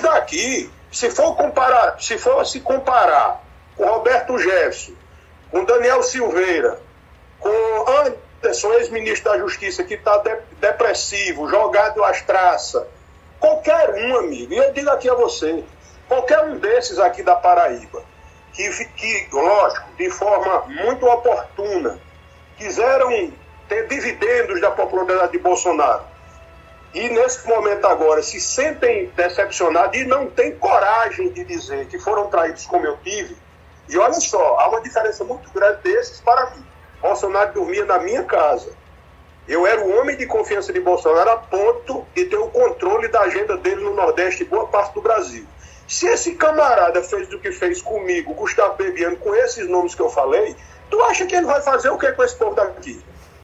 aqui, se for se comparar com Roberto Jefferson, com Daniel Silveira, com Anderson, ex-ministro da Justiça, que está depressivo, jogado às traças, qualquer um, amigo, e eu digo aqui a você, qualquer um desses aqui da Paraíba, que lógico, de forma muito oportuna, quiseram ter dividendos da popularidade de Bolsonaro, e nesse momento agora se sentem decepcionados e não têm coragem de dizer que foram traídos como eu tive. E olha só, há uma diferença muito grande desses para mim. Bolsonaro dormia na minha casa. Eu era o homem de confiança de Bolsonaro a ponto de ter o controle da agenda dele no Nordeste e boa parte do Brasil. Se esse camarada fez o que fez comigo, Gustavo Bebiano, com esses nomes que eu falei, tu acha que ele vai fazer o que com esse povo daqui?